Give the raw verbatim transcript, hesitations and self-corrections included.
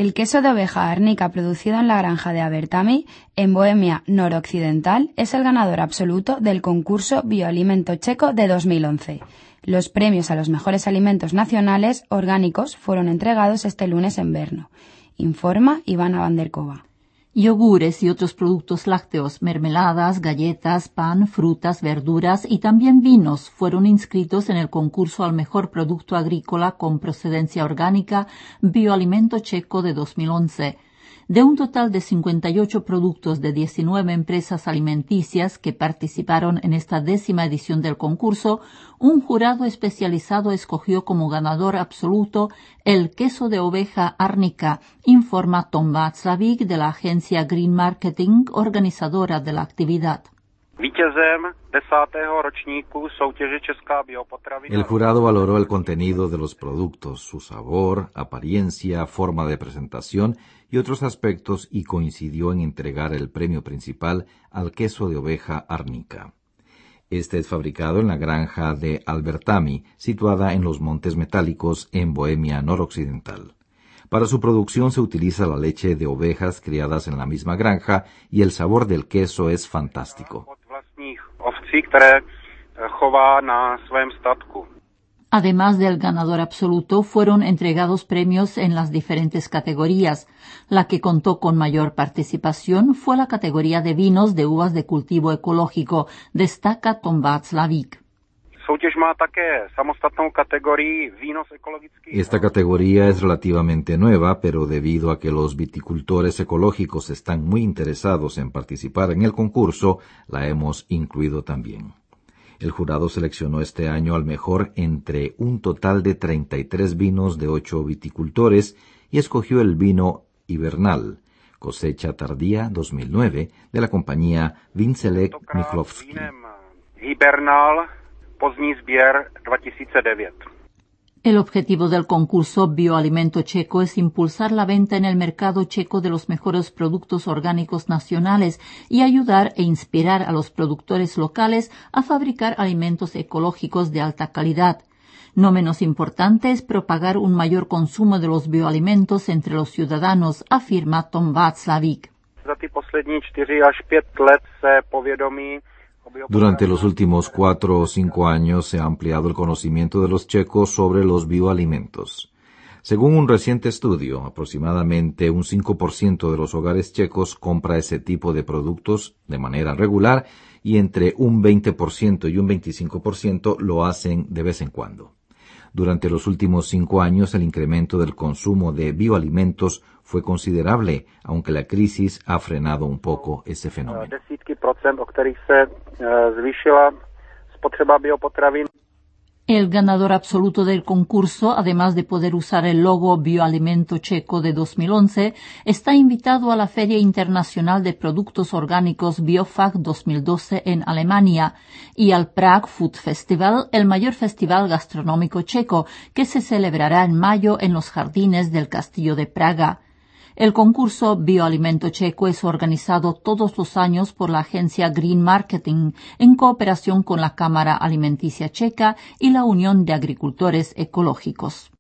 El queso de oveja árnica producido en la granja de Abertami, en Bohemia noroccidental, es el ganador absoluto del concurso Bioalimento Checo de dos mil once. Los premios a los mejores alimentos nacionales orgánicos fueron entregados este lunes en Brno. Informa Ivana Vanderkova. Yogures y otros productos lácteos, mermeladas, galletas, pan, frutas, verduras y también vinos fueron inscritos en el concurso al mejor producto agrícola con procedencia orgánica Bioalimento Checo de dos mil once. De un total de cincuenta y ocho productos de diecinueve empresas alimenticias que participaron en esta décima edición del concurso, un jurado especializado escogió como ganador absoluto el queso de oveja árnica, informa Tom Václavík de la agencia Green Marketing, organizadora de la actividad. El jurado valoró el contenido de los productos, su sabor, apariencia, forma de presentación y otros aspectos y coincidió en entregar el premio principal al queso de oveja árnica. Este es fabricado en la granja de Abertami, situada en los Montes Metálicos en Bohemia noroccidental. Para su producción se utiliza la leche de ovejas criadas en la misma granja y el sabor del queso es fantástico. Además del ganador absoluto, fueron entregados premios en las diferentes categorías. La que contó con mayor participación fue la categoría de vinos de uvas de cultivo ecológico, destaca Tom Václavík. Esta categoría es relativamente nueva, pero debido a que los viticultores ecológicos están muy interesados en participar en el concurso, la hemos incluido también. El jurado seleccionó este año al mejor entre un total de treinta y tres vinos de ocho viticultores y escogió el vino Hibernal, cosecha tardía dos mil nueve, de la compañía Vincelek Michlovsky. Hibernal, pozdní sběr dva tisíce devět. El objetivo del concurso Bioalimento Checo es impulsar la venta en el mercado checo de los mejores productos orgánicos nacionales y ayudar e inspirar a los productores locales a fabricar alimentos ecológicos de alta calidad. No menos importante es propagar un mayor consumo de los bioalimentos entre los ciudadanos, afirma Tom Václavík. Durante los últimos cuatro o cinco años se ha ampliado el conocimiento de los checos sobre los bioalimentos. Según un reciente estudio, aproximadamente un cinco por ciento de los hogares checos compra ese tipo de productos de manera regular y entre un veinte por ciento y un veinticinco por ciento lo hacen de vez en cuando. Durante los últimos cinco años el incremento del consumo de bioalimentos fue considerable, aunque la crisis ha frenado un poco ese fenómeno. El ganador absoluto del concurso, además de poder usar el logo Bioalimento Checo de dos mil once, está invitado a la Feria Internacional de Productos Orgánicos Biofach dos mil doce en Alemania y al Prague Food Festival, el mayor festival gastronómico checo, que se celebrará en mayo en los jardines del Castillo de Praga. El concurso Bioalimento Checo es organizado todos los años por la agencia Green Marketing en cooperación con la Cámara Alimenticia Checa y la Unión de Agricultores Ecológicos.